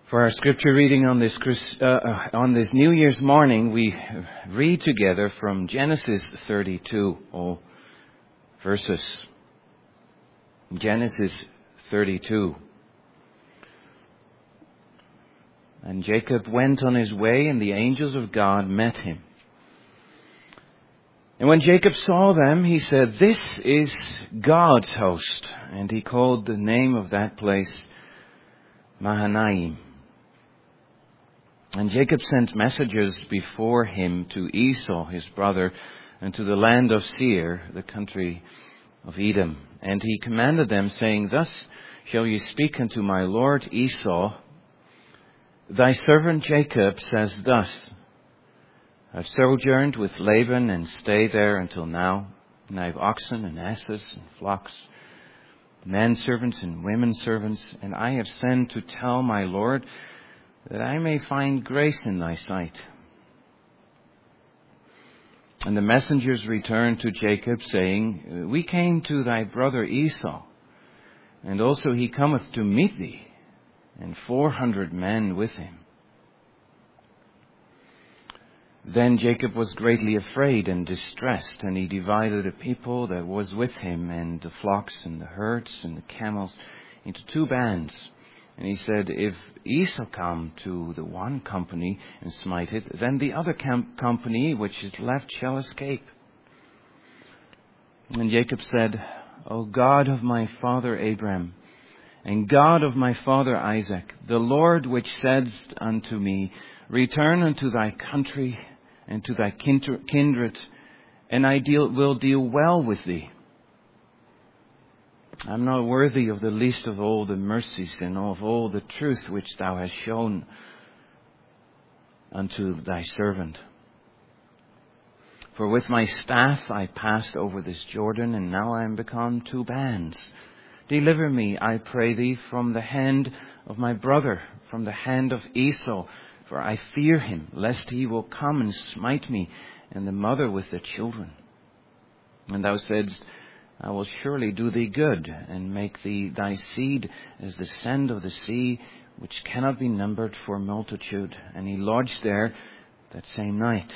For our scripture reading on this New Year's morning, we read together from Genesis 32, all verses. Genesis 32. And Jacob went on his way, and the angels of God met him. And when Jacob saw them, he said, "This is God's host." And he called the name of that place Mahanaim. And Jacob sent messengers before him to Esau, his brother, and to the land of Seir, the country of Edom. And he commanded them, saying, "Thus shall you speak unto my lord Esau, thy servant Jacob says thus, I've sojourned with Laban and stayed there until now, and I have oxen and asses and flocks, men servants and women servants, and I have sent to tell my lord that I may find grace in thy sight." And the messengers returned to Jacob, saying, "We came to thy brother Esau, and also he cometh to meet thee, and 400 men with him." Then Jacob was greatly afraid and distressed, and he divided the people that was with him, and the flocks and the herds and the camels, into 2 bands. And he said, "If Esau come to the one company and smite it, then the other company which is left shall escape." And Jacob said, "O God of my father Abraham, and God of my father Isaac, the Lord which saidst unto me, Return unto thy country and to thy kindred, and I will deal well with thee. I am not worthy of the least of all the mercies and of all the truth which thou hast shown unto thy servant. For with my staff I passed over this Jordan, and now I am become 2 bands. Deliver me, I pray thee, from the hand of my brother, from the hand of Esau, for I fear him, lest he will come and smite me, and the mother with the children. And thou saidst, I will surely do thee good, and make thy seed as the sand of the sea, which cannot be numbered for multitude." And he lodged there that same night.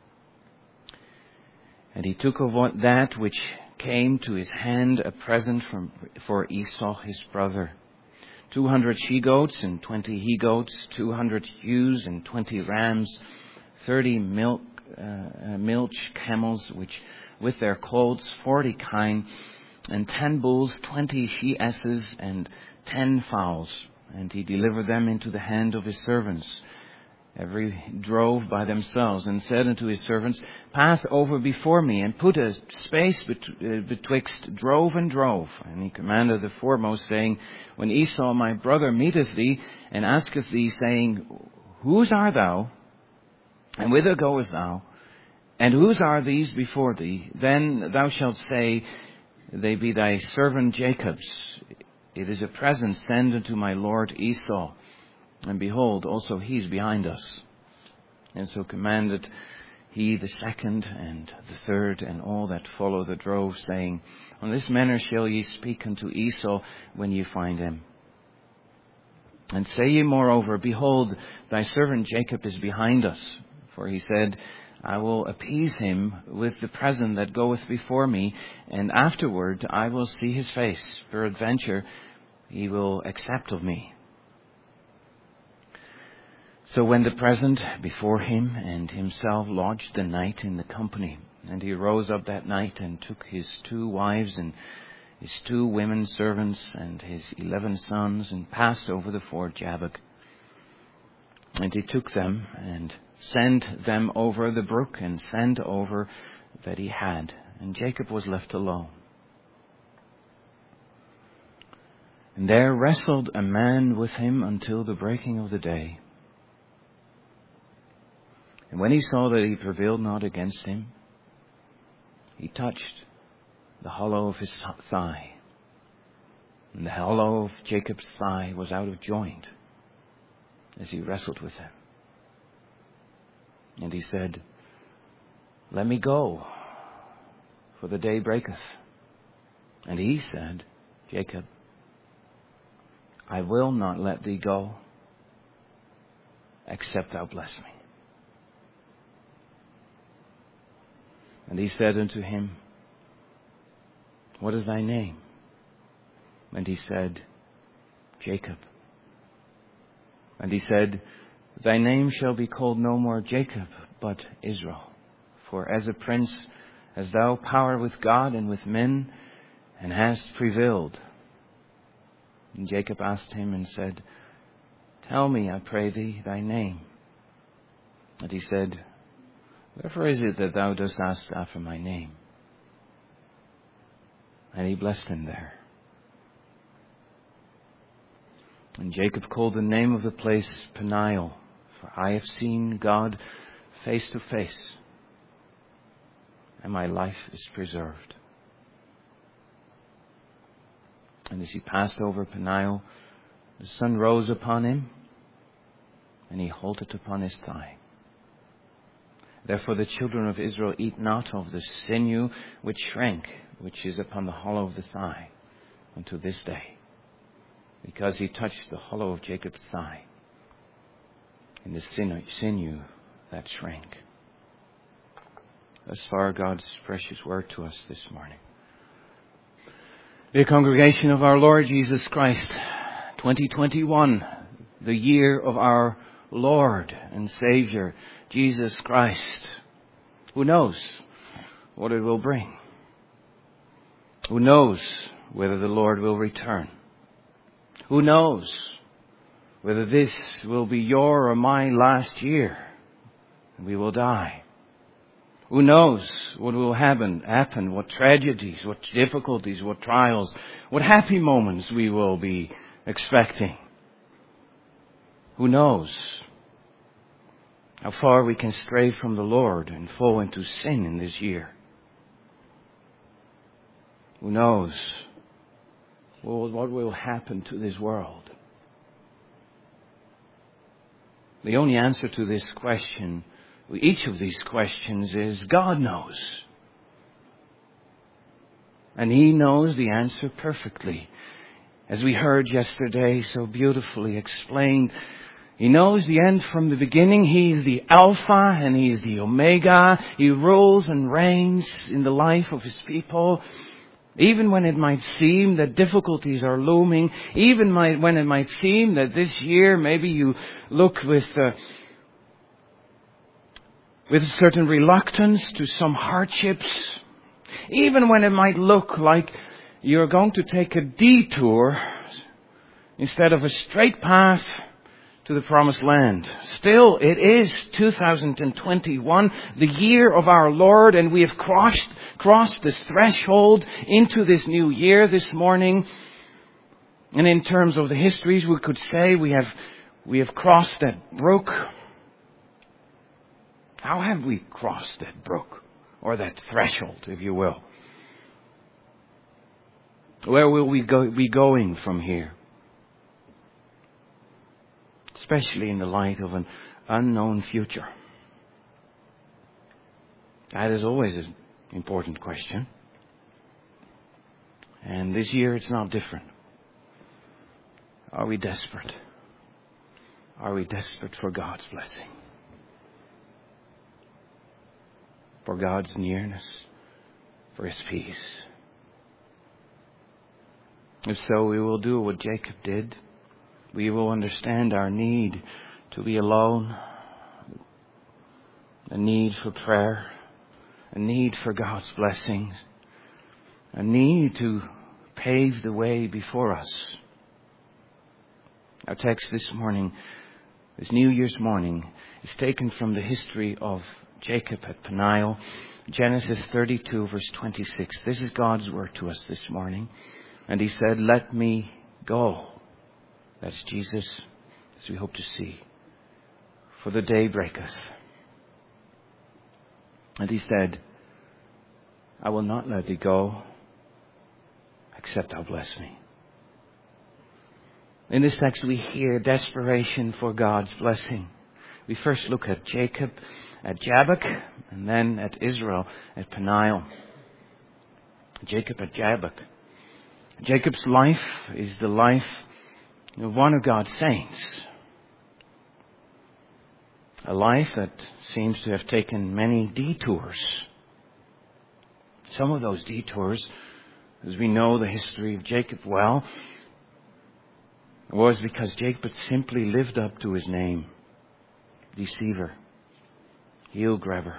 And he took of that which came to his hand a present for Esau his brother, 200 she-goats and 20 he-goats, 200 ewes and 20 rams, 30 milch camels, which with their colts 40 kine, and 10 bulls, 20 she-asses, and 10 fowls. And he delivered them into the hand of his servants, every drove by themselves, and said unto his servants, "Pass over before me, and put a space betwixt drove and drove." And he commanded the foremost, saying, "When Esau my brother meeteth thee, and asketh thee, saying, Whose art thou? And whither goest thou? And whose are these before thee? Then thou shalt say, They be thy servant Jacob's. It is a present sent unto my lord Esau. And behold, also he is behind us." And so commanded he the second and the third and all that follow the drove, saying, "On this manner shall ye speak unto Esau when ye find him. And say ye moreover, Behold, thy servant Jacob is behind us. For he said, I will appease him with the present that goeth before me, and afterward I will see his face. Peradventure he will accept of me." So went the present before him, and himself lodged the night in the company. And he rose up that night, and took his 2 wives, and his 2 women servants, and his 11 sons, and passed over the ford Jabbok. And he took them, and sent them over the brook, and sent over that he had. And Jacob was left alone. And there wrestled a man with him until the breaking of the day. And when he saw that he prevailed not against him, he touched the hollow of his thigh. And the hollow of Jacob's thigh was out of joint as he wrestled with him. And he said, "Let me go, for the day breaketh." And he said, "Jacob, I will not let thee go except thou bless me. And he said unto him, What is thy name? And he said, Jacob. And he said, Thy name shall be called no more Jacob, but Israel. For as a prince hast thou power with God and with men, and hast prevailed. And Jacob asked him and said, Tell me, I pray thee, thy name. And he said, Wherefore is it that thou dost ask after my name? And he blessed him there. And Jacob called the name of the place Peniel, for I have seen God face to face, and my life is preserved. And as he passed over Peniel, the sun rose upon him, and he halted upon his thigh. Therefore the children of Israel eat not of the sinew which shrank, which is upon the hollow of the thigh, unto this day, because he touched the hollow of Jacob's thigh, in the sinew that shrank. Thus far God's precious word to us this morning. Dear congregation of our Lord Jesus Christ, 2021, the year of our Lord and Savior, Jesus Christ. Who knows what it will bring? Who knows whether the Lord will return? Who knows whether this will be your or my last year and we will die? Who knows what will happen, what tragedies, what difficulties, what trials, what happy moments we will be expecting? Who knows how far we can stray from the Lord and fall into sin in this year? Who knows what will happen to this world? The only answer to this question, each of these questions, is God knows. And He knows the answer perfectly. As we heard yesterday so beautifully explained, He knows the end from the beginning. He is the Alpha and He is the Omega. He rules and reigns in the life of His people. Even when it might seem that difficulties are looming, even when it might seem that this year maybe you look with a certain reluctance to some hardships, even when it might look like you're going to take a detour instead of a straight path to the promised land. Still, it is 2021, the year of our Lord, and we have crossed this threshold into this new year this morning. And in terms of the histories, we could say we have crossed that brook. How have we crossed that brook, or that threshold, if you will? Where will we be going from here? Especially in the light of an unknown future. That is always an important question. And this year it's not different. Are we desperate? Are we desperate for God's blessing? For God's nearness? For His peace? If so, we will do what Jacob did. We will understand our need to be alone, a need for prayer, a need for God's blessings, a need to pave the way before us. Our text this morning, this New Year's morning, is taken from the history of Jacob at Peniel, Genesis 32, verse 26. This is God's word to us this morning. And He said, Let me go. That's Jesus, as we hope to see. For the day breaketh. And He said, I will not let thee go, except thou bless me. In this text we hear desperation for God's blessing. We first look at Jacob at Jabbok, and then at Israel at Peniel. Jacob at Jabbok. Jacob's life is the life one of God's saints. A life that seems to have taken many detours. Some of those detours, as we know the history of Jacob well, was because Jacob simply lived up to his name. Deceiver. Heel grabber.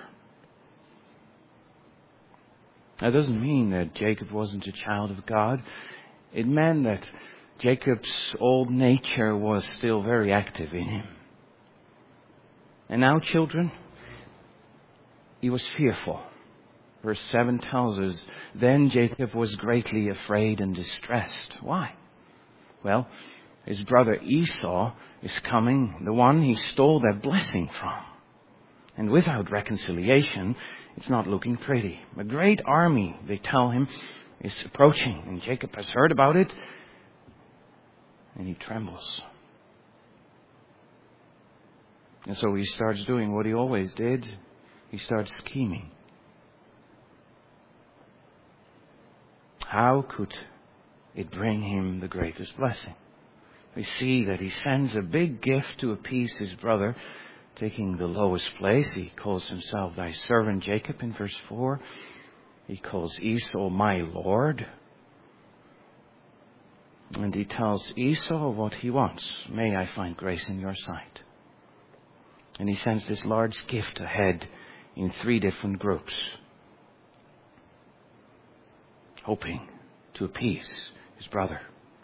That doesn't mean that Jacob wasn't a child of God. It meant that Jacob's old nature was still very active in him. And now, children, he was fearful. Verse 7 tells us, then Jacob was greatly afraid and distressed. Why? Well, his brother Esau is coming, the one he stole their blessing from. And without reconciliation, it's not looking pretty. A great army, they tell him, is approaching. And Jacob has heard about it, and he trembles. And so he starts doing what he always did. He starts scheming. How could it bring him the greatest blessing? We see that he sends a big gift to appease his brother, taking the lowest place. He calls himself thy servant Jacob in verse 4. He calls Esau my Lord. And he tells Esau what he wants. May I find grace in your sight. And he sends this large gift ahead in 3 different groups, hoping to appease his brother.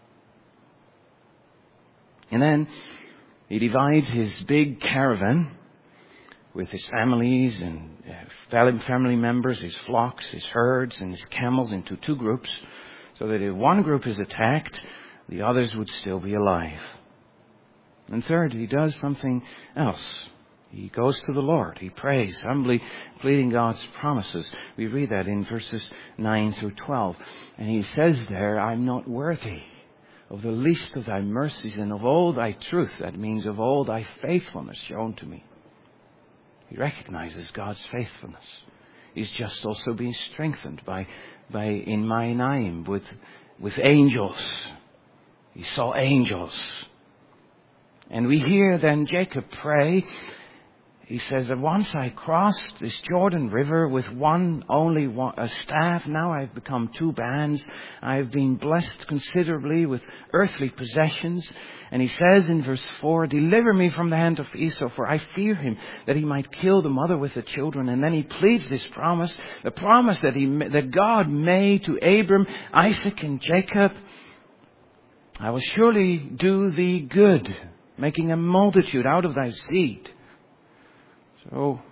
And then he divides his big caravan with his families and family members, his flocks, his herds, and his camels into 2 groups, so that if one group is attacked, the others would still be alive. And third, he does something else. He goes to the Lord. He prays, humbly pleading God's promises. We read that in verses 9 through 12. And he says there, I'm not worthy of the least of thy mercies and of all thy truth. That means of all thy faithfulness shown to me. He recognizes God's faithfulness. He's just also being strengthened by in Mahanaim with angels. He saw angels. And we hear then Jacob pray. He says that once I crossed this Jordan River with a staff. Now I've become 2 bands. I've been blessed considerably with earthly possessions. And he says in verse 4, deliver me from the hand of Esau, for I fear him, that he might kill the mother with the children. And then he pleads this promise, the promise that God made to Abram, Isaac, and Jacob. I will surely do thee good, making a multitude out of thy seed. So,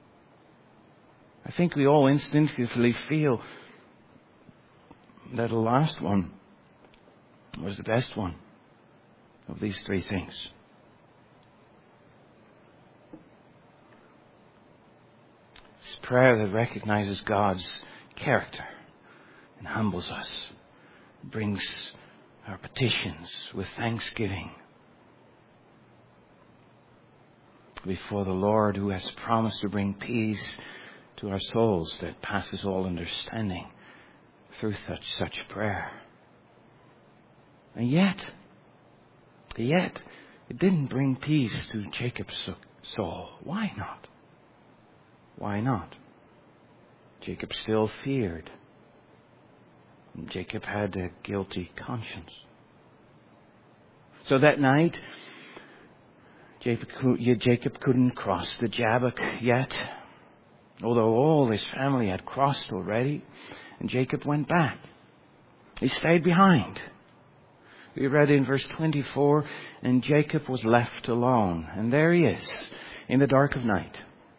I think we all instinctively feel that the last one was the best one of these 3 things. It's prayer that recognizes God's character and humbles us, brings our petitions with thanksgiving before the Lord, who has promised to bring peace to our souls that passes all understanding through such prayer. And yet, it didn't bring peace to Jacob's soul. Why not? Why not? Jacob still feared. And Jacob had a guilty conscience. So that night, Jacob couldn't cross the Jabbok yet, although all his family had crossed already, and Jacob went back. He stayed behind. We read in verse 24, and Jacob was left alone. And there he is, in the dark of night.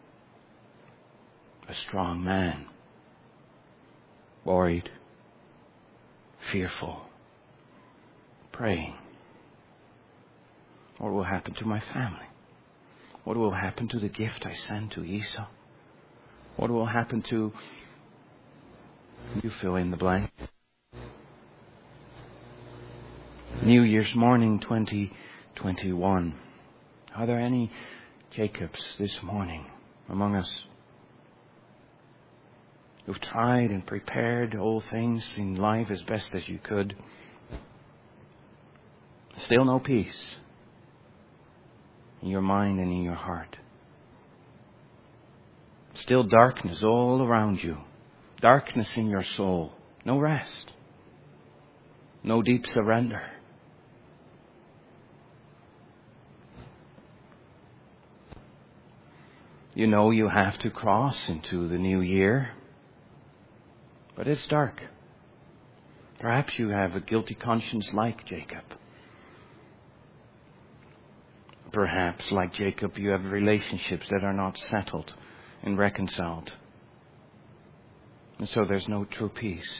A strong man, worried, fearful, praying. What will happen to my family? What will happen to the gift I sent to Esau? What will happen to... You fill in the blank. New Year's morning 2021. Are there any Jacobs this morning among us who've tried and prepared all things in life as best as you could? Still no peace in your mind and in your heart. Still darkness all around you. Darkness in your soul. No rest. No deep surrender. You know you have to cross into the new year. But it's dark. Perhaps you have a guilty conscience like Jacob. Perhaps, like Jacob, you have relationships that are not settled and reconciled. And so there's no true peace.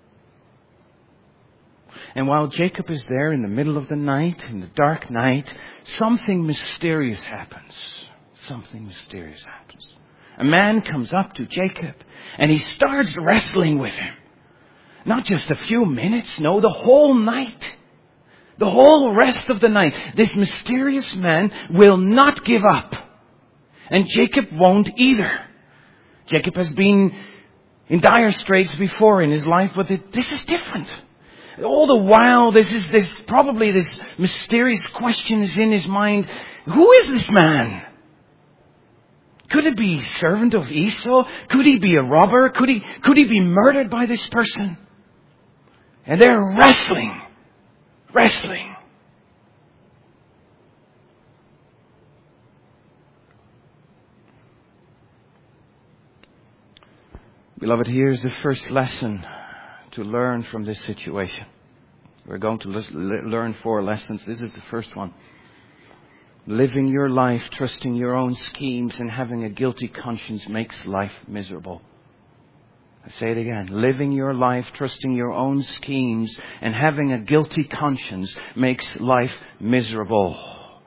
And while Jacob is there in the middle of the night, in the dark night, something mysterious happens. Something mysterious happens. A man comes up to Jacob and he starts wrestling with him. Not just a few minutes, no, the whole night. The whole rest of the night. This mysterious man will not give up. And Jacob won't either. Jacob has been in dire straits before in his life, but this is different. All the while, this mysterious question is in his mind. Who is this man? Could it be servant of Esau? Could he be a robber? Could he be murdered by this person? And they're wrestling. Beloved, here's the first lesson to learn from this situation. We're going to learn 4 lessons. This is the first one. Living your life, trusting your own schemes and having a guilty conscience makes life miserable. I say it again. Living your life, trusting your own schemes and having a guilty conscience makes life miserable.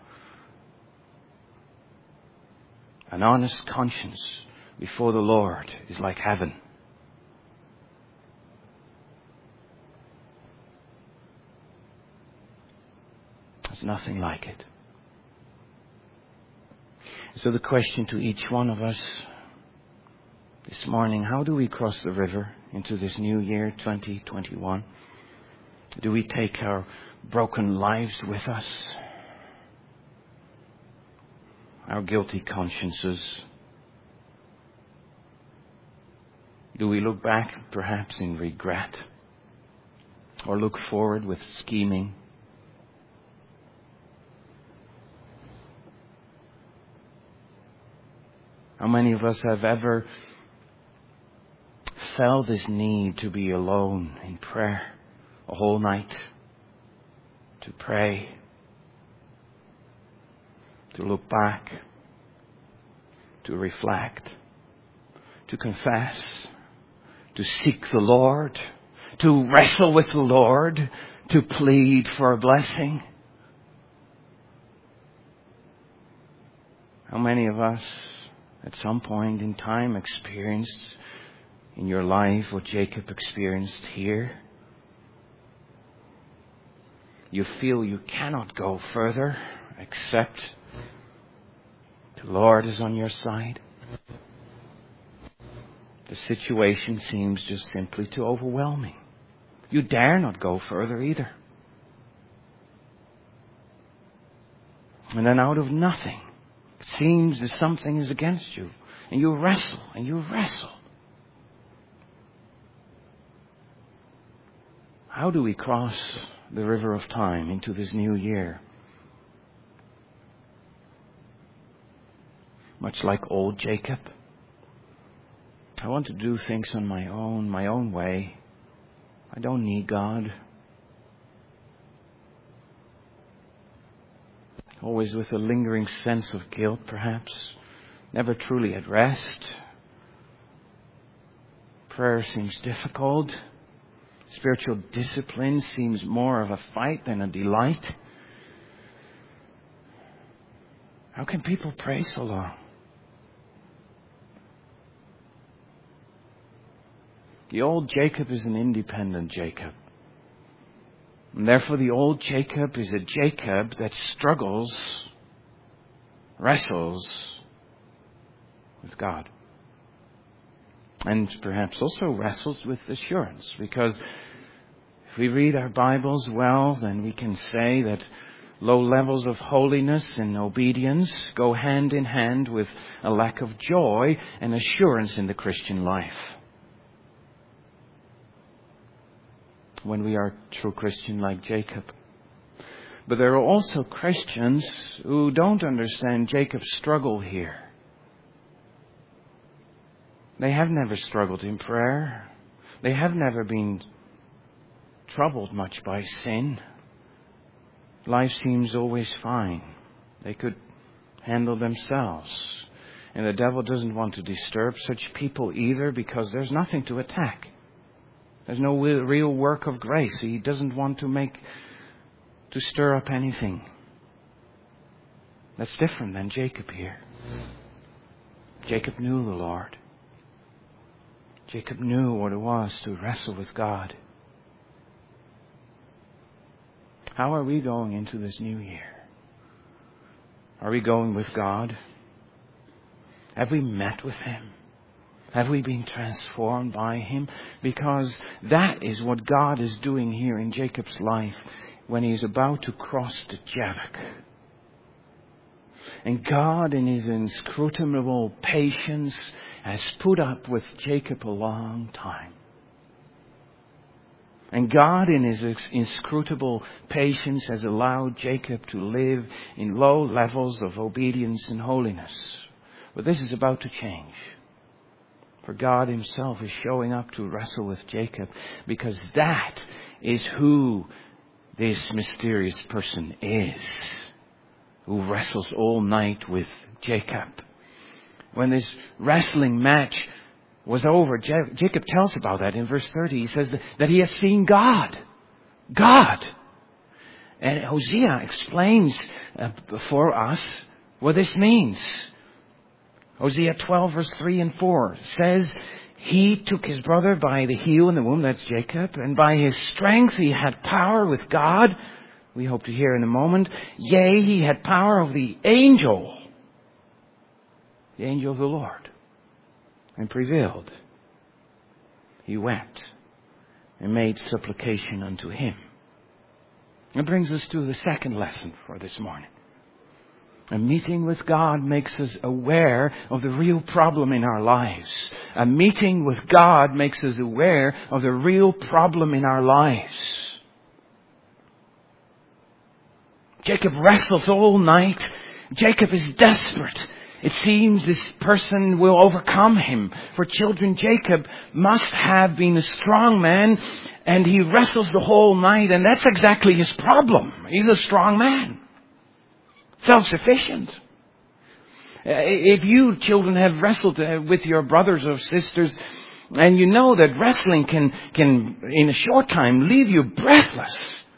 An honest conscience before the Lord is like heaven. There's nothing like it. So the question to each one of us this morning, how do we cross the river into this new year, 2021? Do we take our broken lives with us? Our guilty consciences? Do we look back perhaps in regret? Or look forward with scheming? How many of us have ever felt this need to be alone in prayer a whole night? To pray, to look back, to reflect, to confess, to seek the Lord, to wrestle with the Lord, to plead for a blessing. How many of us at some point in time experienced in your life what Jacob experienced here? You feel you cannot go further except the Lord is on your side. The situation seems just simply too overwhelming. You dare not go further either. And then out of nothing, it seems that something is against you. And you wrestle and you wrestle. How do we cross the river of time into this new year? Much like old Jacob. I want to do things on my own way. I don't need God. Always with a lingering sense of guilt, perhaps. Never truly at rest. Prayer seems difficult. Spiritual discipline seems more of a fight than a delight. How can people pray so long? The old Jacob is an independent Jacob. And therefore the old Jacob is a Jacob that struggles, wrestles with God. And perhaps also wrestles with assurance. Because if we read our Bibles well, then we can say that Low levels of holiness and obedience go hand in hand with a lack of joy and assurance in the Christian life. When we are true Christian like Jacob. But there are also Christians who don't understand Jacob's struggle here. They have never struggled in prayer. They have never been troubled much by sin. Life seems always fine. They could handle themselves. And the devil doesn't want to disturb such people either, because there's nothing to attack. There's no real work of grace. He doesn't want to stir up anything. That's different than Jacob here. Jacob knew the Lord. Jacob knew what it was to wrestle with God. How are we going into this new year? Are we going with God? Have we met with Him? Have we been transformed by Him? Because that is what God is doing here in Jacob's life when he is about to cross the Jabbok. And God, in His inscrutable patience, has put up with Jacob a long time. And God, in His inscrutable patience, has allowed Jacob to live in low levels of obedience and holiness. But this is about to change. For God Himself is showing up to wrestle with Jacob, because that is who this mysterious person is, who wrestles all night with Jacob. When this wrestling match was over, Jacob tells about that in verse 30. He says that he has seen God. God. And Hosea explains for us what this means. Hosea 12 verse 3 and 4 says, he took his brother by the heel in the womb, that's Jacob, and by his strength he had power with God. We hope to hear in a moment. Yea, he had power of the angel of the Lord, and prevailed. He wept and made supplication unto Him. That brings us to the second lesson for this morning. A meeting with God makes us aware of the real problem in our lives. A meeting with God makes us aware of the real problem in our lives. Jacob wrestles all night. Jacob is desperate. It seems this person will overcome him. For children, Jacob must have been a strong man, and he wrestles the whole night, and that's exactly his problem. He's a strong man. Self-sufficient. If you children have wrestled with your brothers or sisters, and you know that wrestling can in a short time leave you breathless.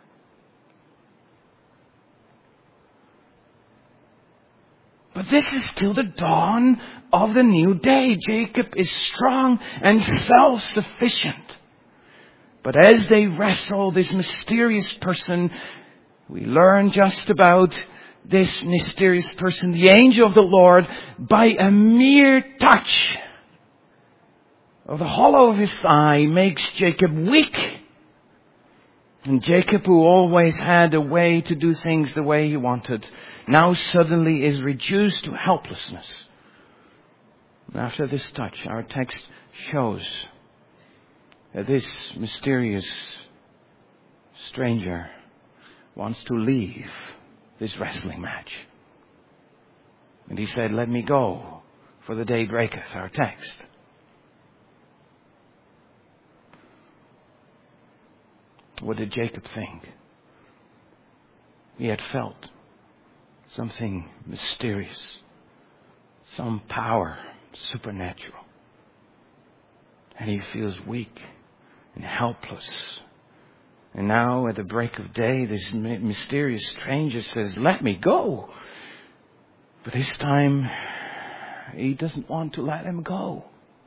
But this is still the dawn of the new day. Jacob is strong and self-sufficient. But as they wrestle this mysterious person, we learn just about this mysterious person, the angel of the Lord, by a mere touch of the hollow of his thigh, makes Jacob weak. And Jacob, who always had a way to do things the way he wanted, now suddenly is reduced to helplessness. And after this touch, our text shows that this mysterious stranger wants to leave this wrestling match. And he said, let me go, for the day breaketh, our text. What did Jacob think? He had felt something mysterious, some power, supernatural. And he feels weak and helpless. And now at the break of day, this mysterious stranger says, let me go. But this time, he doesn't want to let him go.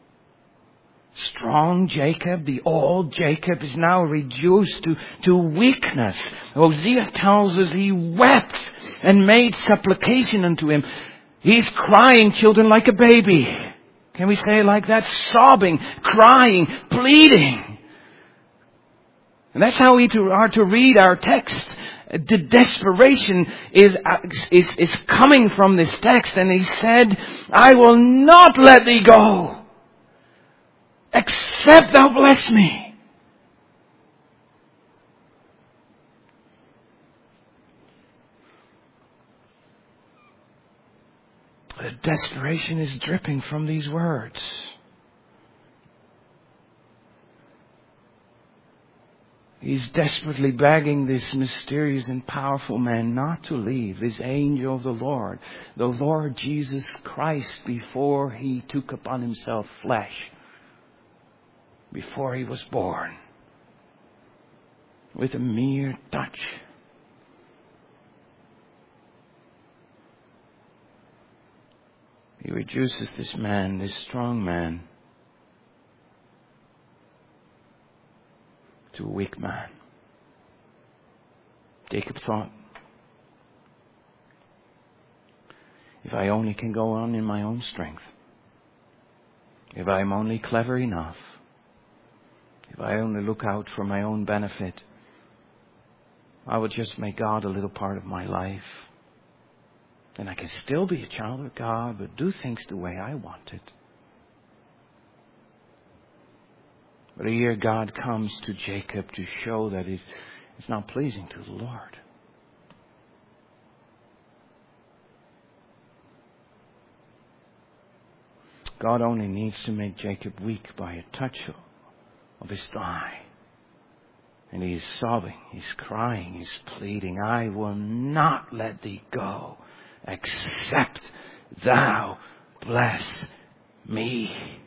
Strong Jacob, the old Jacob, is now reduced to weakness. Hosea tells us he wept and made supplication unto him. He's crying, children, like a baby. Can we say it like that? Sobbing, crying, pleading. And that's how we are to read our text. The desperation is coming from this text, and he said, I will not let thee go, except thou bless me. The desperation is dripping from these words. He's desperately begging this mysterious and powerful man not to leave, this angel of the Lord Jesus Christ, before he took upon himself flesh, before he was born, with a mere touch. He reduces this man, this strong man, to a weak man. Jacob thought, if I only can go on in my own strength, if I'm only clever enough, if I only look out for my own benefit, I would just make God a little part of my life. Then I can still be a child of God, but do things the way I want it. But here God comes to Jacob to show that it's not pleasing to the Lord. God only needs to make Jacob weak by a touch of his thigh. And he's sobbing, he's crying, he's pleading, I will not let thee go, except thou bless me.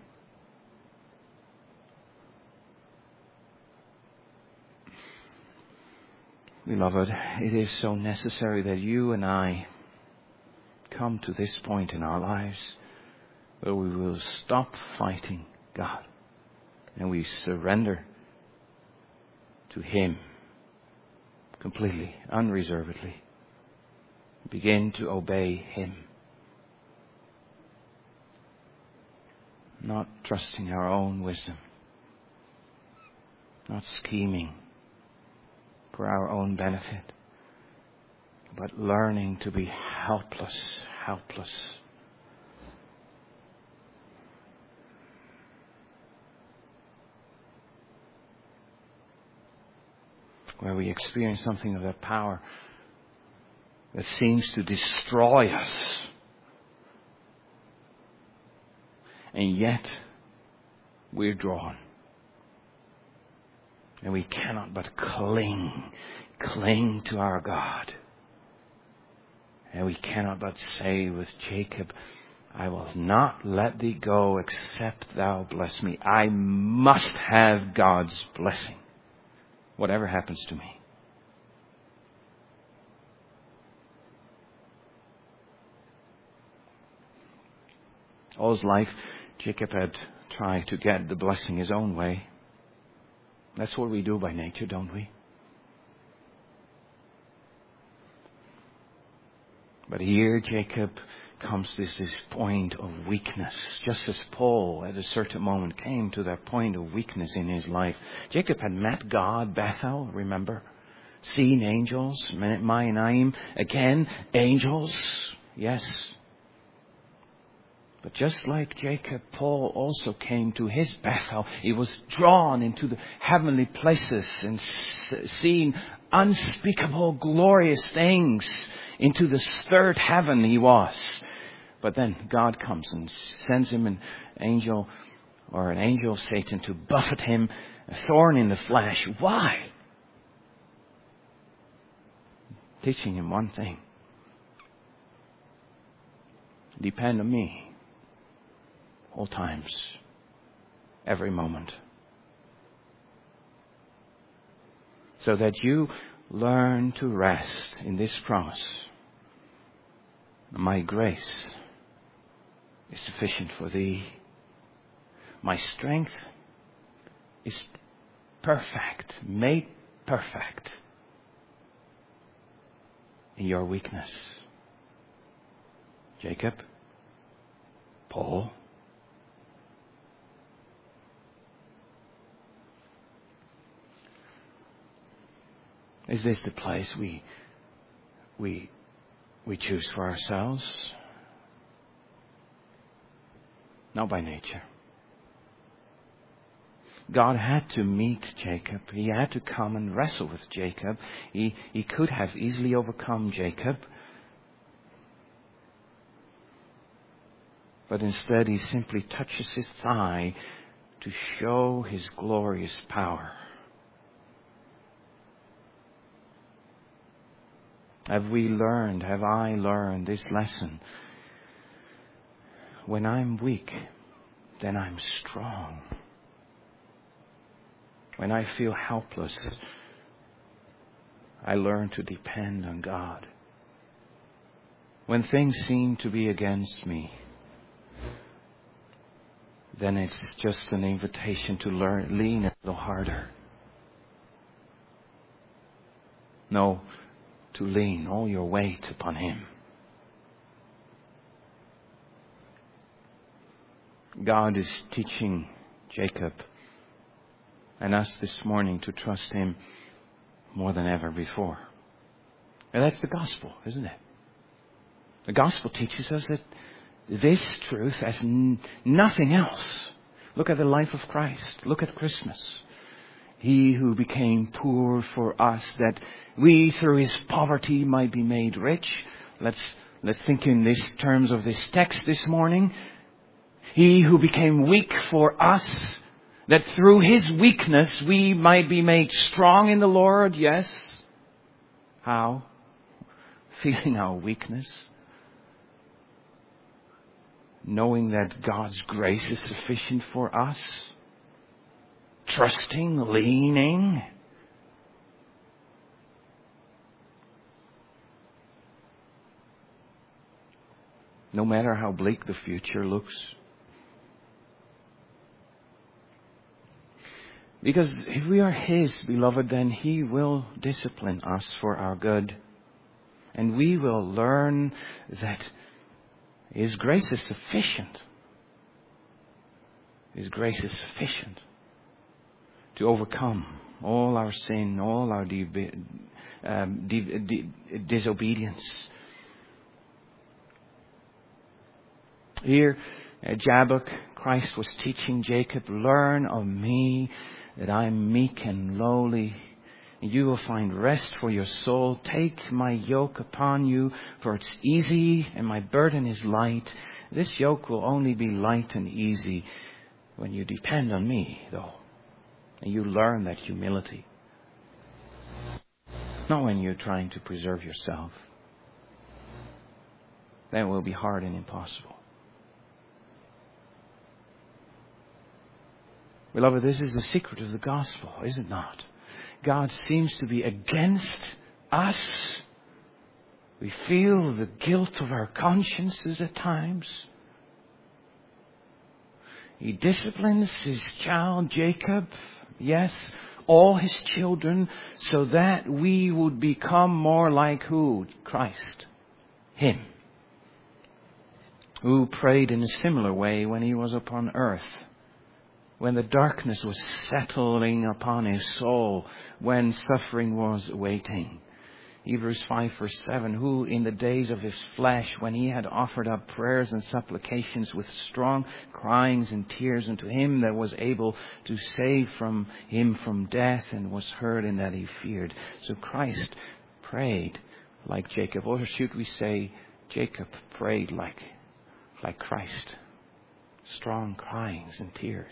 Beloved, it is so necessary that you and I come to this point in our lives where we will stop fighting God and we surrender to Him completely, unreservedly. Begin to obey Him. Not trusting our own wisdom. Not scheming for our own benefit, but learning to be helpless. Where we experience something of that power that seems to destroy us. And yet, we're drawn. And we cannot but cling to our God. And we cannot but say with Jacob, I will not let thee go except thou bless me. I must have God's blessing, whatever happens to me. All his life, Jacob had tried to get the blessing his own way. That's what we do by nature, don't we? But here Jacob comes to this point of weakness, just as Paul at a certain moment came to that point of weakness in his life. Jacob had met God, Bethel, remember? Seen angels, Mahanaim, again, angels, yes. But just like Jacob, Paul also came to his Bethel. He was drawn into the heavenly places and seen unspeakable, glorious things. Into the third heaven he was. But then God comes and sends him an angel of Satan to buffet him, a thorn in the flesh. Why? Teaching him one thing. Depend on me. All times, every moment. So that you learn to rest in this promise. My grace is sufficient for thee. My strength is perfect, made perfect in your weakness. Jacob, Paul, Is this the place we choose for ourselves? Not by nature. God had to meet Jacob. He had to come and wrestle with Jacob. He could have easily overcome Jacob. But instead he simply touches his thigh to show his glorious power. Have I learned this lesson? When I'm weak, then I'm strong. When I feel helpless, I learn to depend on God. When things seem to be against me, then it's just an invitation to lean a little harder. No, to lean all your weight upon Him. God is teaching Jacob and us this morning to trust Him more than ever before. And that's the gospel, isn't it? The gospel teaches us that this truth as nothing else. Look at the life of Christ. Look at Christmas. He who became poor for us, that we through His poverty might be made rich. Let's think in these terms of this text this morning. He who became weak for us, that through His weakness we might be made strong in the Lord. Yes. How? Feeling our weakness. Knowing that God's grace is sufficient for us. Trusting, leaning. No matter how bleak the future looks. Because if we are His, beloved, then He will discipline us for our good. And we will learn that His grace is sufficient. His grace is sufficient to overcome all our sin, all our disobedience. Here at Jabbok, Christ was teaching Jacob, learn of me that I am meek and lowly, and you will find rest for your soul. Take my yoke upon you, for it's easy and my burden is light. This yoke will only be light and easy when you depend on me, though. And you learn that humility. Not when you're trying to preserve yourself. That will be hard and impossible. Beloved, this is the secret of the gospel, is it not? God seems to be against us. We feel the guilt of our consciences at times. He disciplines His child Jacob, yes, all His children, so that we would become more like who? Christ. Him. Who prayed in a similar way when He was upon earth. When the darkness was settling upon His soul, when suffering was waiting. Hebrews 5 verse 7, who in the days of His flesh, when He had offered up prayers and supplications with strong cryings and tears unto Him that was able to save him from death, and was heard in that He feared. So Christ prayed like Jacob. Or should we say Jacob prayed like Christ. Strong cryings and tears.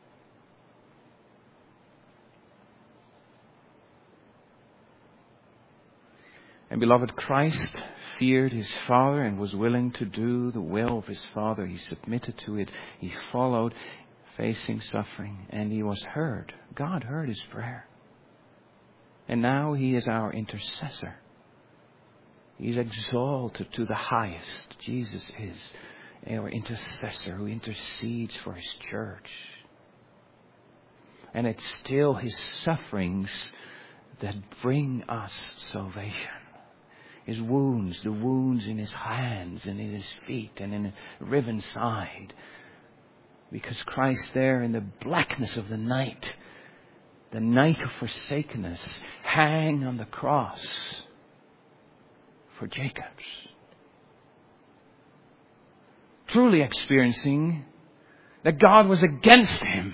And beloved, Christ feared His Father and was willing to do the will of His Father. He submitted to it. He followed, facing suffering, and He was heard. God heard His prayer. And now He is our intercessor. He's exalted to the highest. Jesus is our intercessor who intercedes for His church. And it's still His sufferings that bring us salvation. His wounds, the wounds in His hands and in His feet and in a riven side. Because Christ there in the blackness of the night the night of forsakenness, hang on the cross for Jacob's. Truly experiencing that God was against him.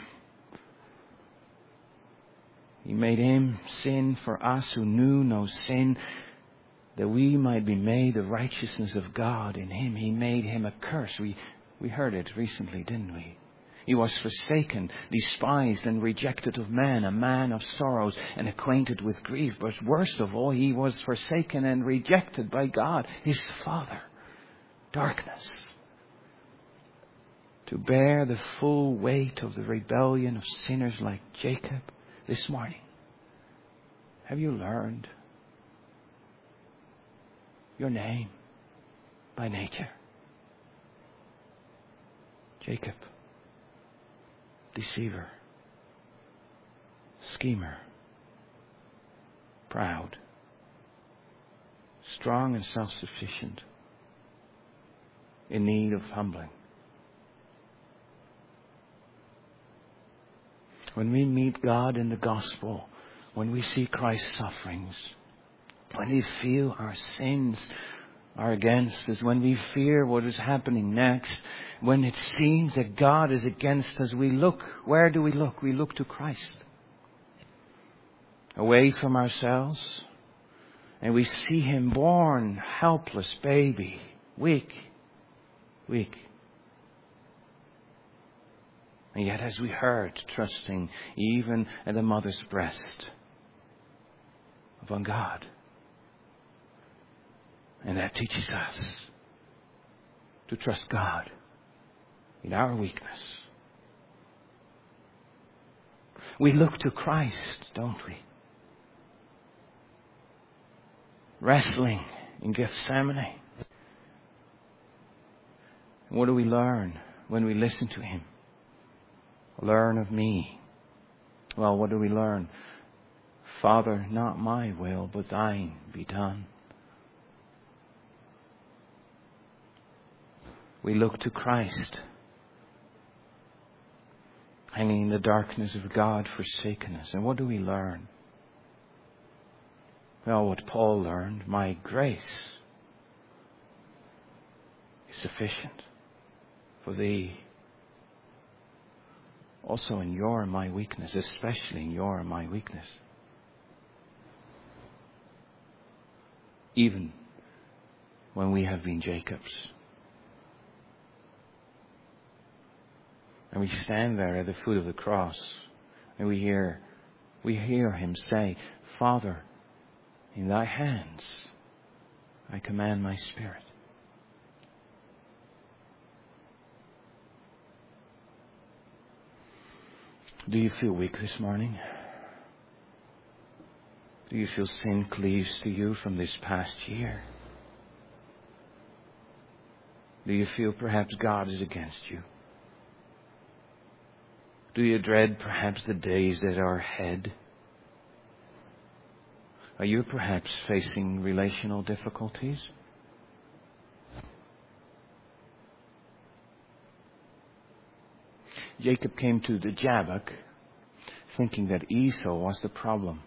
He made him sin for us who knew no sin, that we might be made the righteousness of God in him. He made him a curse. We heard it recently, didn't we? He was forsaken, despised and rejected of men, a man of sorrows and acquainted with grief. But worst of all, he was forsaken and rejected by God, his Father. Darkness. To bear the full weight of the rebellion of sinners like Jacob this morning. Have you learned your name by nature? Jacob. Deceiver. Schemer. Proud. Strong and self-sufficient. In need of humbling. When we meet God in the gospel, when we see Christ's sufferings, when we feel our sins are against us, when we fear what is happening next, when it seems that God is against us, we look. Where do we look? We look to Christ. Away from ourselves, and we see him born, helpless baby, weak. And yet, as we heard, trusting even at the mother's breast upon God. And that teaches us to trust God in our weakness. We look to Christ, don't we? Wrestling in Gethsemane. What do we learn when we listen to him? Learn of me. Well, what do we learn? Father, not my will, but thine be done. We look to Christ, hanging in the darkness of God, forsaken us. And what do we learn? Well, what Paul learned, my grace is sufficient for thee. Also in your and my weakness, especially in your and my weakness. Even when we have been Jacob's. And we stand there at the foot of the cross and we hear him say, Father, in thy hands I command my spirit. Do you feel weak this morning? Do you feel sin cleaves to you from this past year? Do you feel perhaps God is against you? Do you dread perhaps the days that are ahead? Are you perhaps facing relational difficulties? Jacob came to the Jabbok thinking that Esau was the problem.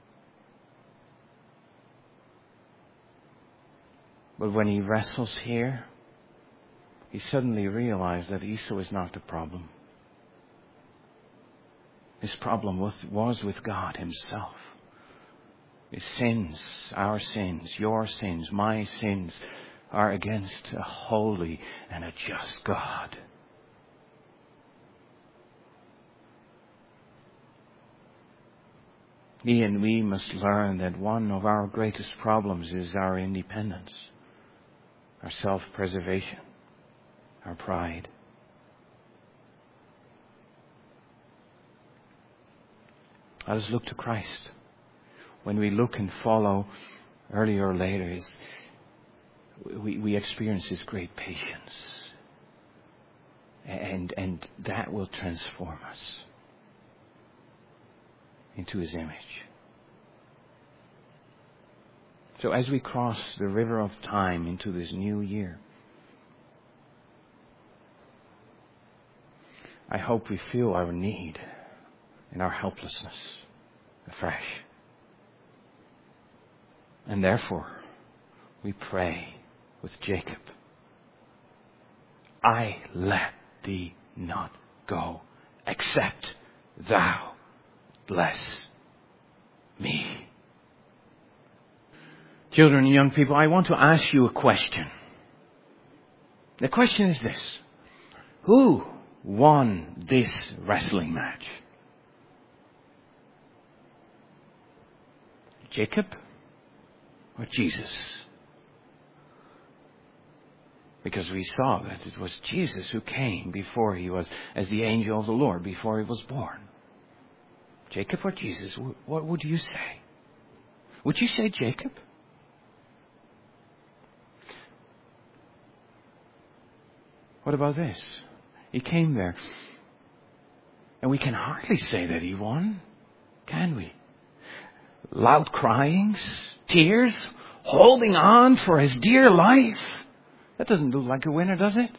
But when he wrestles here, he suddenly realized that Esau is not the problem. His problem was with God himself. His sins, our sins, your sins, my sins are against a holy and a just God. He and we must learn that one of our greatest problems is our independence, our self-preservation, our pride. Let us look to Christ. When we look and follow, earlier or later, we experience His great patience. And that will transform us into His image. So as we cross the river of time into this new year, I hope we feel our need and our helplessness. afresh. And therefore, we pray with Jacob, I let thee not go, except thou bless me. Children and young people, I want to ask you a question. The question is this: who won this wrestling match? Jacob or Jesus? Because we saw that it was Jesus who came before he was, as the angel of the Lord, before he was born. Jacob or Jesus? What would you say? Would you say Jacob? What about this? He came there. And we can hardly say that he won, can we? Loud cryings, tears, holding on for his dear life. That doesn't look like a winner, does it?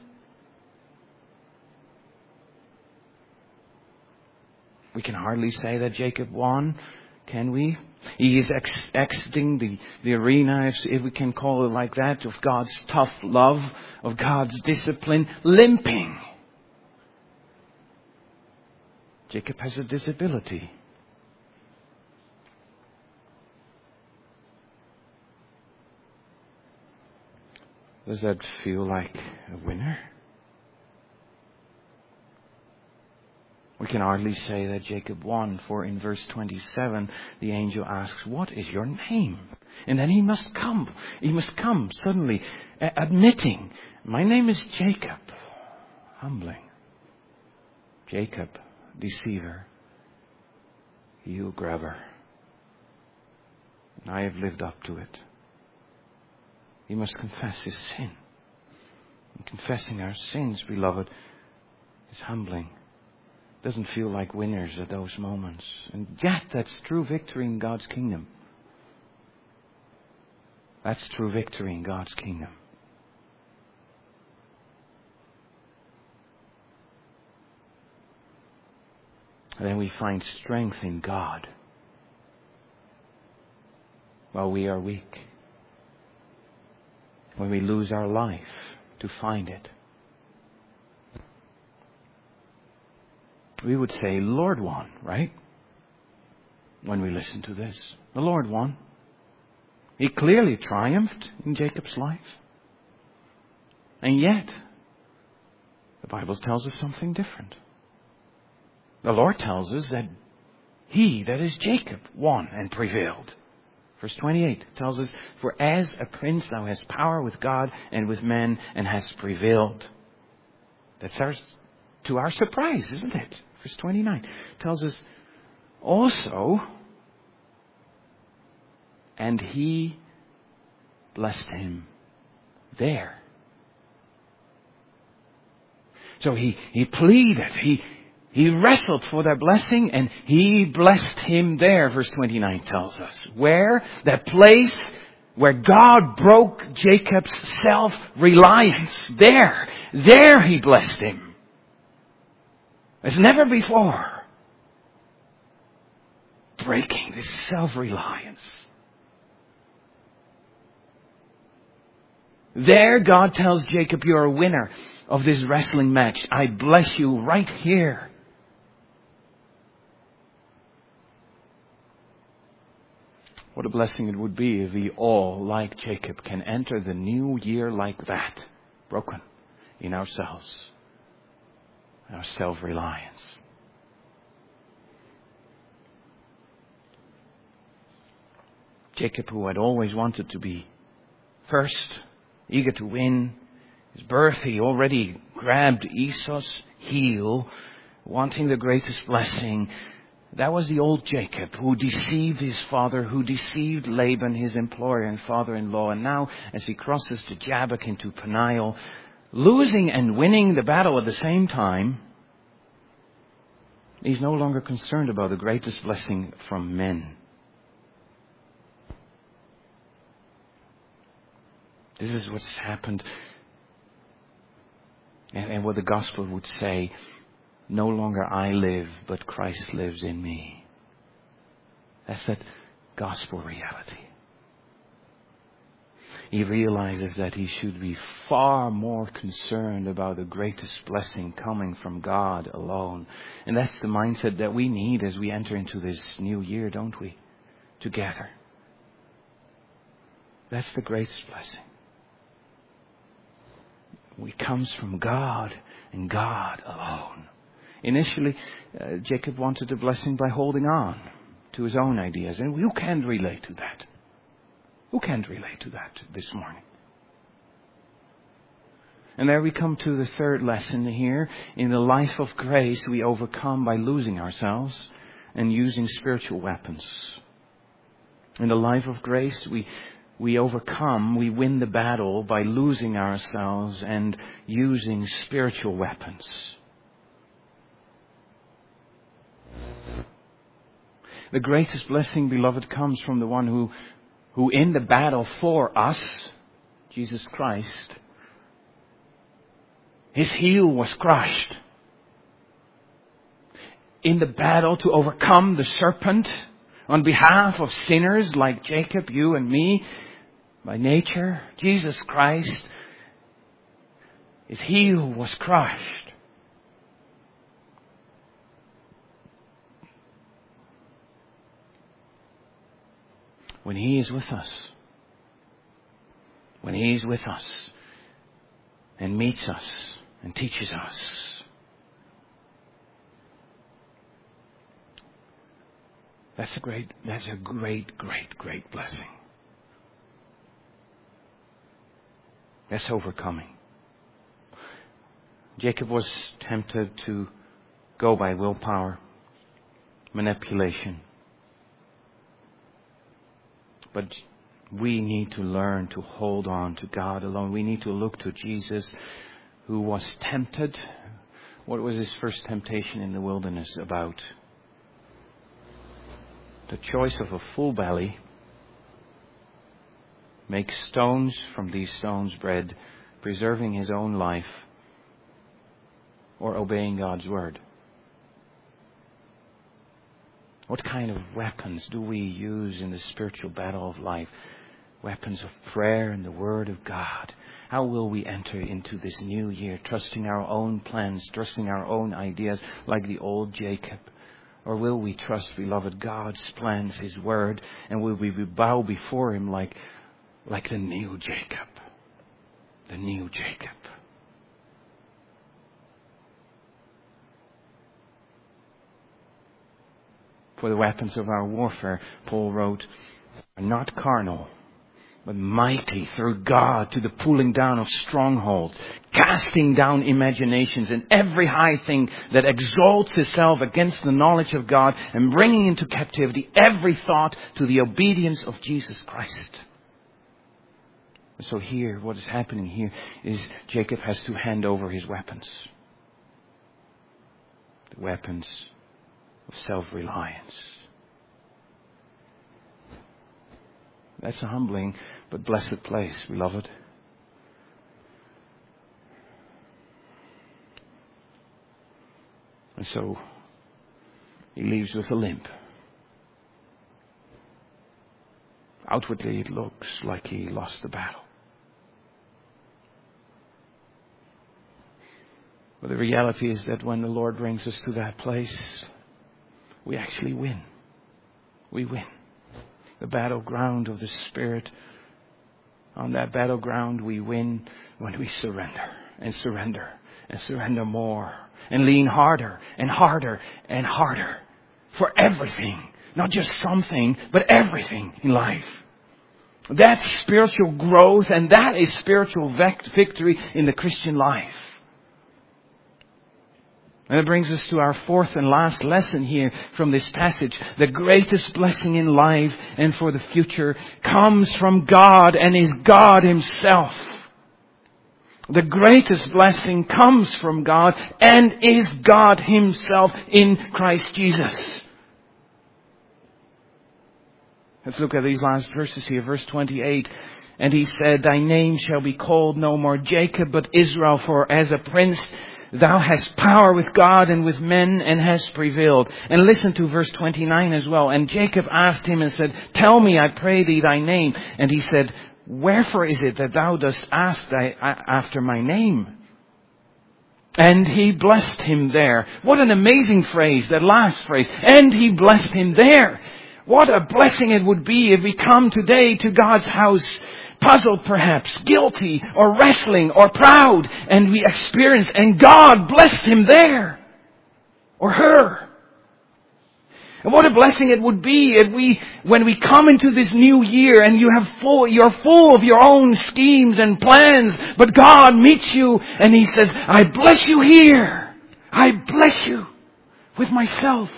We can hardly say that Jacob won, can we? He is exiting the arena, if we can call it like that, of God's tough love, of God's discipline, limping. Jacob has a disability. Does that feel like a winner? We can hardly say that Jacob won, for in verse 27, the angel asks, what is your name? And then he must come. He must come suddenly, admitting, my name is Jacob. Humbling. Jacob, deceiver. Heel grabber. And I have lived up to it. He must confess his sin. And confessing our sins, beloved, is humbling. Doesn't feel like winners at those moments. And yet that's true victory in God's kingdom. That's true victory in God's kingdom. And then we find strength in God while we are weak. When we lose our life to find it. We would say, Lord won, right? When we listen to this. The Lord won. He clearly triumphed in Jacob's life. And yet, the Bible tells us something different. The Lord tells us that he, that is Jacob, won and prevailed. Verse 28 tells us, for as a prince thou hast power with God and with men and hast prevailed. That's to our surprise, isn't it? Verse 29 tells us also, and he blessed him there. So he pleaded, he wrestled for that blessing and he blessed him there, verse 29 tells us. Where? That place where God broke Jacob's self-reliance. There he blessed him. As never before. Breaking this self-reliance. There God tells Jacob, you're a winner of this wrestling match. I bless you right here. What a blessing it would be if we all, like Jacob, can enter the new year like that. Broken in ourselves. Our self-reliance. Jacob, who had always wanted to be first, eager to win. His birth, he already grabbed Esau's heel, wanting the greatest blessing. That was the old Jacob who deceived his father, who deceived Laban, his employer and father-in-law. And now, as he crosses the Jabbok into Peniel, losing and winning the battle at the same time, he's no longer concerned about the greatest blessing from men. This is what's happened. And what the gospel would say, no longer I live, but Christ lives in me. That's that gospel reality. He realizes that he should be far more concerned about the greatest blessing coming from God alone. And that's the mindset that we need as we enter into this new year, don't we? Together. That's the greatest blessing. It comes from God and God alone. Initially, Jacob wanted the blessing by holding on to his own ideas. And who can relate to that? Who can't relate to that this morning? And there we come to the third lesson here. In the life of grace, we overcome by losing ourselves and using spiritual weapons. In the life of grace, we overcome, we win the battle by losing ourselves and using spiritual weapons. The greatest blessing, beloved, comes from the one who in the battle for us, Jesus Christ, his heel was crushed. In the battle to overcome the serpent on behalf of sinners like Jacob, you and me, by nature, Jesus Christ, his heel was crushed. When He is with us, when He is with us and meets us and teaches us, that's a great blessing. That's overcoming. Jacob was tempted to go by willpower, manipulation. But we need to learn to hold on to God alone. We need to look to Jesus, who was tempted. What was his first temptation in the wilderness about? The choice of a full belly. Make stones from these stones bread, preserving his own life, or obeying God's word. What kind of weapons do we use in the spiritual battle of life? Weapons of prayer and the Word of God. How will we enter into this new year, trusting our own plans, trusting our own ideas like the old Jacob? Or will we trust, beloved, God's plans, His Word, and will we bow before Him like the new Jacob? The new Jacob. For the weapons of our warfare, Paul wrote, are not carnal, but mighty through God to the pulling down of strongholds, casting down imaginations and every high thing that exalts itself against the knowledge of God, and bringing into captivity every thought to the obedience of Jesus Christ. So here, what is happening here is Jacob has to hand over his weapons. The weapons of self-reliance. That's a humbling but blessed place, beloved. And so he leaves with a limp. Outwardly it looks like he lost the battle. But the reality is that when the Lord brings us to that place, we actually win. We win. The battleground of the Spirit. On that battleground we win when we surrender and surrender and surrender more and lean harder and harder and harder for everything. Not just something, but everything in life. That's spiritual growth, and that is spiritual victory in the Christian life. And it brings us to our fourth and last lesson here from this passage. The greatest blessing in life and for the future comes from God and is God Himself. The greatest blessing comes from God and is God Himself in Christ Jesus. Let's look at these last verses here. Verse 28. And He said, Thy name shall be called no more Jacob, but Israel, for as a prince Thou hast power with God and with men and hast prevailed. And listen to verse 29 as well. And Jacob asked him and said, Tell me, I pray thee, thy name. And he said, Wherefore is it that thou dost ask after my name? And he blessed him there. What an amazing phrase, that last phrase. And he blessed him there. What a blessing it would be if we come today to God's house, puzzled perhaps, guilty or wrestling or proud, and we experience, and God blessed him there. Or her. And what a blessing it would be if when we come into this new year and you're full of your own schemes and plans, but God meets you and He says, I bless you here. I bless you with myself.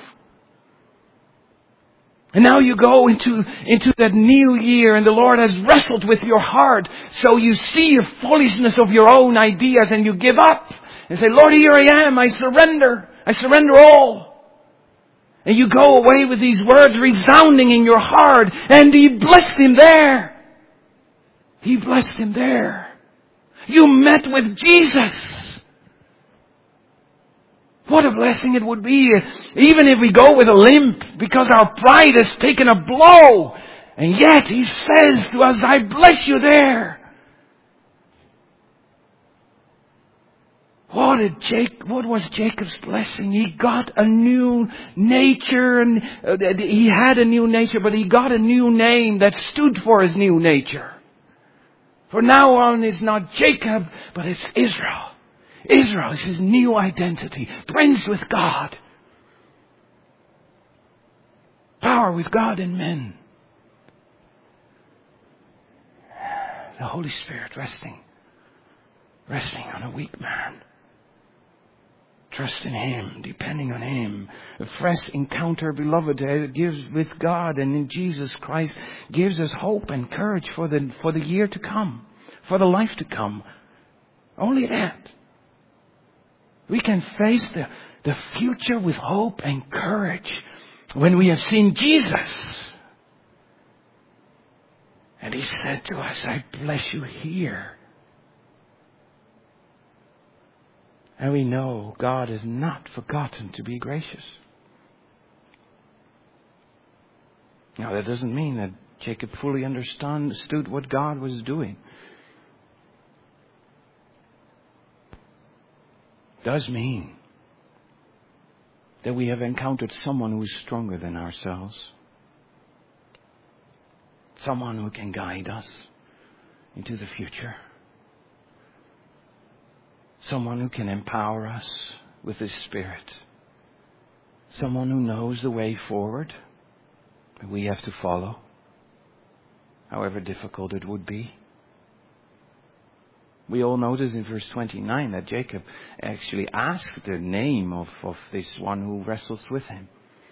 And now you go into that new year and the Lord has wrestled with your heart. So you see the foolishness of your own ideas and you give up and say, Lord, here I am. I surrender. I surrender all. And you go away with these words resounding in your heart. And He blessed him there. He blessed him there. You met with Jesus. What a blessing it would be, even if we go with a limp, because our pride has taken a blow. And yet He says to us, I bless you there. What was Jacob's blessing? He got a new nature, and he had a new nature, but he got a new name that stood for his new nature. From now on, it's not Jacob, but it's Israel. Israel is his new identity. Prince with God. Power with God and men. The Holy Spirit resting on a weak man. Trust in Him, depending on Him. A fresh encounter, beloved, gives with God and in Jesus Christ gives us hope and courage for the year to come, for the life to come. Only that. We can face the future with hope and courage when we have seen Jesus. And He said to us, I bless you here. And we know God has not forgotten to be gracious. Now that doesn't mean that Jacob fully understood what God was doing. It does mean that we have encountered someone who is stronger than ourselves. Someone who can guide us into the future. Someone who can empower us with His Spirit. Someone who knows the way forward that we have to follow, however difficult it would be. We all notice in verse 29 that Jacob actually asked the name of this one who wrestles with him.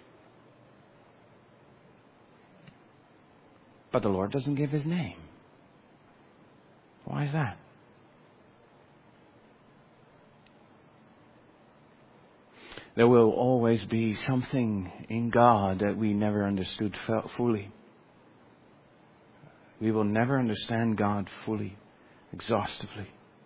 But the Lord doesn't give his name. Why is that? There will always be something in God that we never understood fully. We will never understand God fully, exhaustively.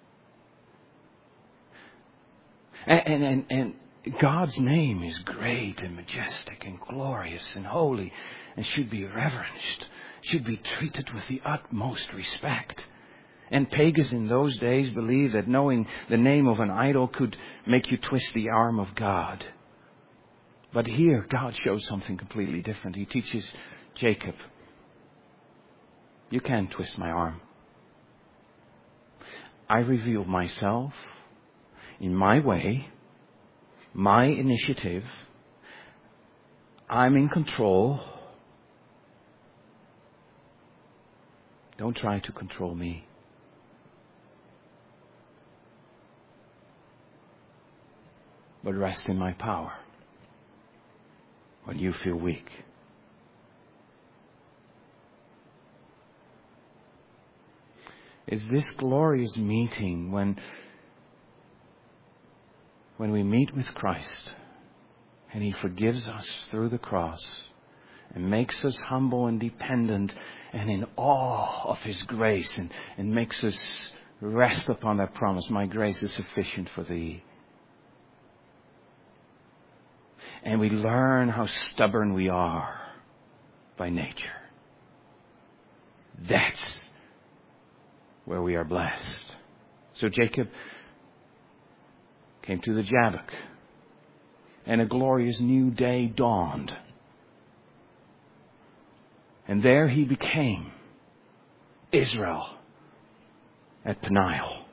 And God's name is great and majestic and glorious and holy and should be reverenced, should be treated with the utmost respect. And pagans in those days believed that knowing the name of an idol could make you twist the arm of God. But here, God shows something completely different. He teaches Jacob, you can't twist my arm. I reveal myself in my way, my initiative. I'm in control. Don't try to control me. But rest in my power when you feel weak. It's this glorious meeting when we meet with Christ and He forgives us through the cross and makes us humble and dependent and in awe of His grace and makes us rest upon that promise. My grace is sufficient for thee. and we learn how stubborn we are by nature. That's where we are blessed. So Jacob came to the Jabbok, and a glorious new day dawned. And there he became Israel at Peniel.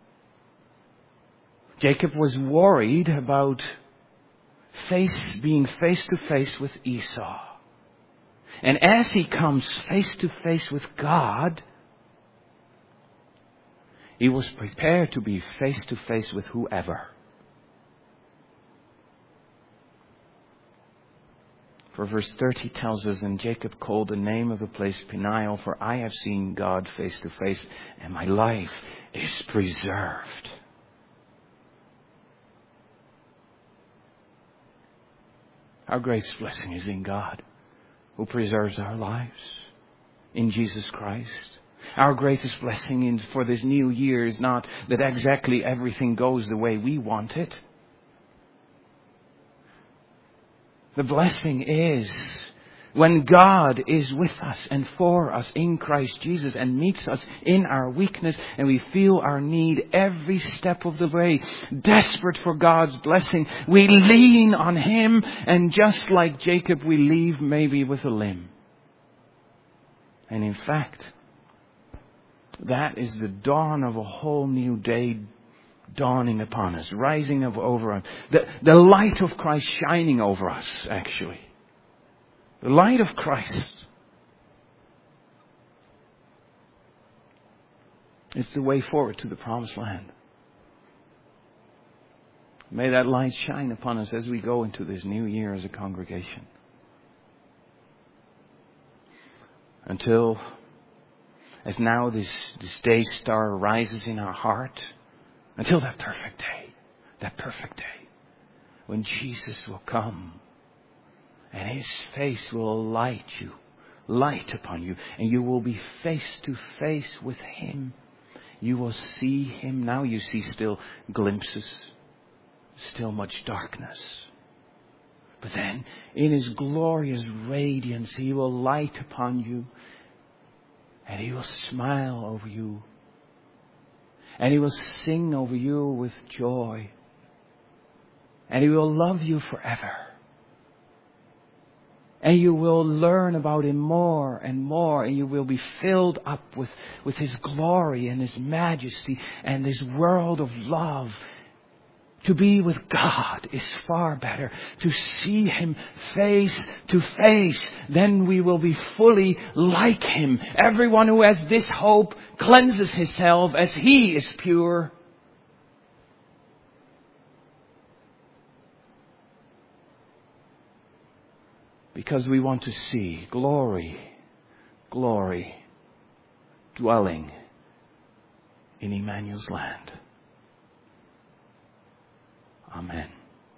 Jacob was worried about being face to face with Esau. And as he comes face to face with God, he was prepared to be face to face with whoever. For verse 30 tells us, and Jacob called the name of the place Peniel, for I have seen God face to face, and my life is preserved. Our greatest blessing is in God, who preserves our lives, in Jesus Christ. Our greatest blessing for this new year is not that exactly everything goes the way we want it. The blessing is when God is with us and for us in Christ Jesus and meets us in our weakness, and we feel our need every step of the way, desperate for God's blessing. We lean on Him, and just like Jacob, we leave maybe with a limb. And in fact, that is the dawn of a whole new day dawning upon us, rising over us. The light of Christ shining over us, actually. The light of Christ. It's the way forward to the promised land. May that light shine upon us as we go into this new year as a congregation. Until, as now this day star rises in our heart, until that perfect day, when Jesus will come and His face will light upon you, and you will be face to face with Him. You will see Him. Now you see still glimpses, still much darkness. But then in His glorious radiance, He will light upon you, and He will smile over you. And He will sing over you with joy. And He will love you forever. And you will learn about Him more and more. And you will be filled up with His glory and His majesty and this world of love. To be with God is far better. To see Him face to face, then we will be fully like Him. Everyone who has this hope cleanses himself as He is pure. Because we want to see glory dwelling in Emmanuel's land. Amen.